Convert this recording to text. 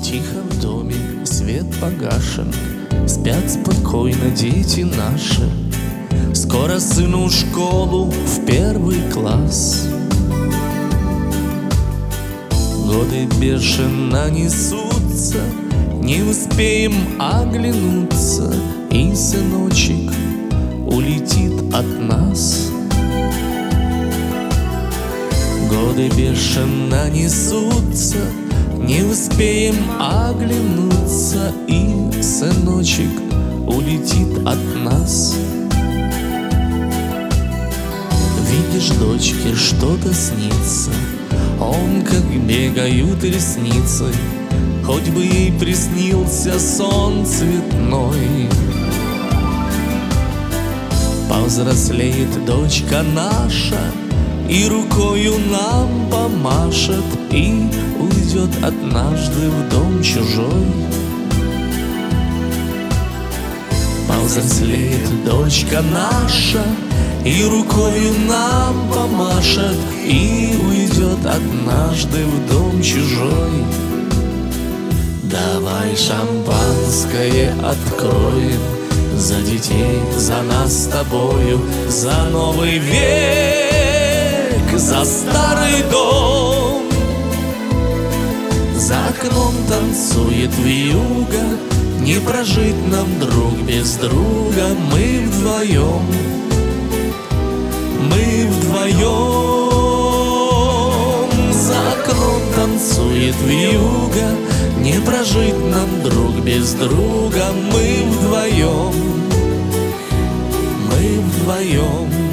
Тихо в доме, свет погашен, спят спокойно дети наши. Скоро сыну в школу, в первый класс. Годы бешено несутся, не успеем оглянуться, и сыночек улетит от нас. Годы бешено несутся, не успеем оглянуться, и сыночек улетит от нас. Видишь, дочке что-то снится, он как бегают ресницы, хоть бы ей приснился сон цветной. Повзрослеет дочка наша, и рукою нам помашет, и уйдет однажды в дом чужой. Повзрослеет дочка наша, и рукою нам помашет, и уйдет однажды в дом чужой. Давай шампанское откроем за детей, за нас с тобою, за новый век, за старый дом. За окном танцует вьюга, не прожить нам друг без друга. Мы вдвоем, мы вдвоем. За окном танцует вьюга, не прожить нам друг без друга. Мы вдвоем, мы вдвоем.